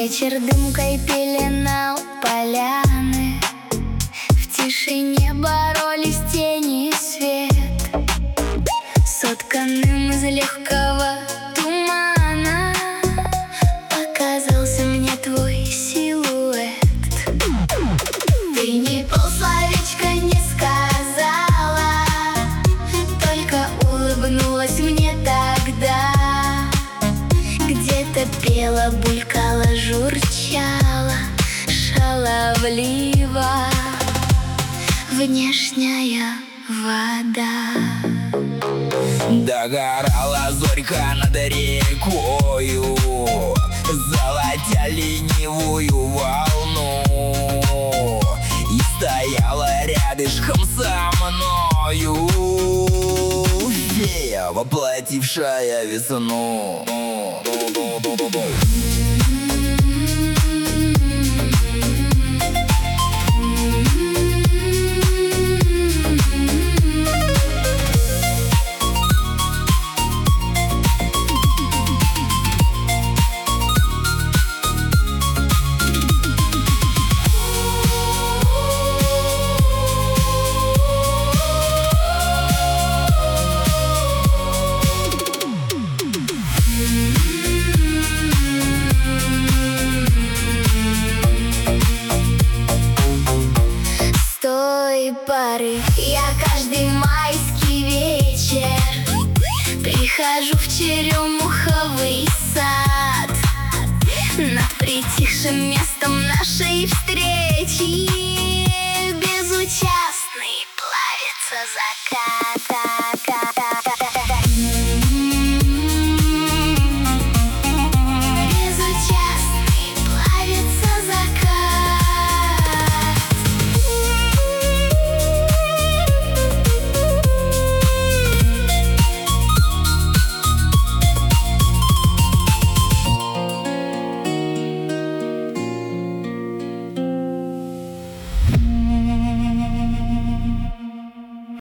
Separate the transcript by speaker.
Speaker 1: Вечер дымкой пеленал поляны, в тишине боролись тени и свет, сотканным из легкого тумана показался мне твой силуэт. Ты ни полсловечка не сказала, только улыбнулась мне тогда. Где-то пела, булькала, журчала шаловливо внешняя вода.
Speaker 2: Догорала зорька над рекою, золотя ленивую волну, и стояла рядышком со мною фея, воплотившая весну.
Speaker 1: Пары. Я каждый майский вечер прихожу в черемуховый сад. Над притихшим местом нашей встречи безучастный плавится закат.